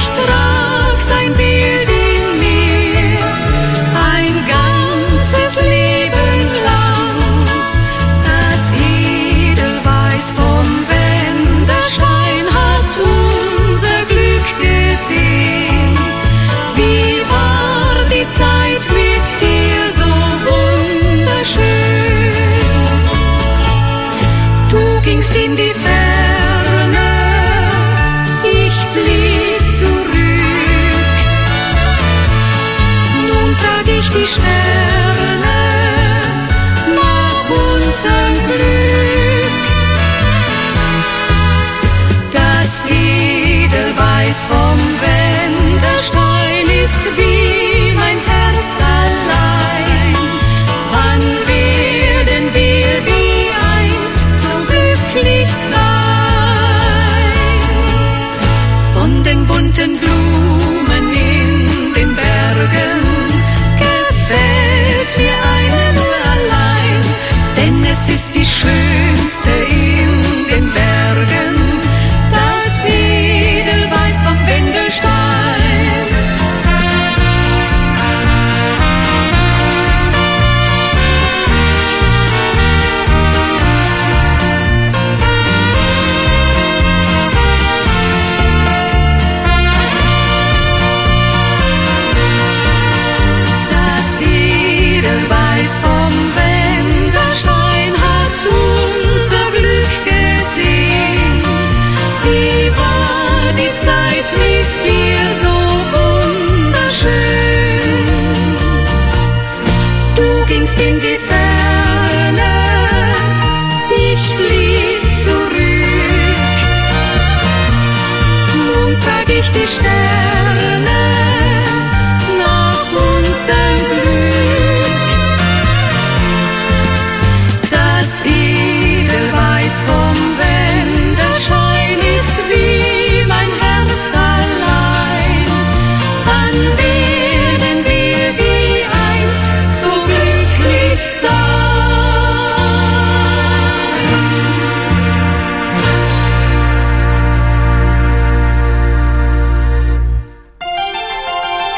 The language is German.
traf sein Bild in mir, ein ganzes Leben lang. Das Edelweiß vom Wendelstein hat unser Glück gesehen. Wie war die Zeit mit dir so wunderschön? Du gingst in die Ferne, ich blieb zurück. Nun frag ich die Sterne nach unserem Glück. Das Edelweiß vom Wendelstein ist wie mein Herz allein. Wann werden wir wie einst so glücklich sein? Von den bunten Blumen in den Bergen gefällt mir eine nur allein, denn es ist die schönste in den Bergen, das Edelweiß vom Wendelstein. Das Edelweiß vom Wendelstein hat unser Glück gesehen. Wie war die Zeit mit dir so wunderschön? Du gingst in die Ferne, ich blieb zurück. Nun frag ich die Sterne nach unserem Glück. Das Edelweiß vom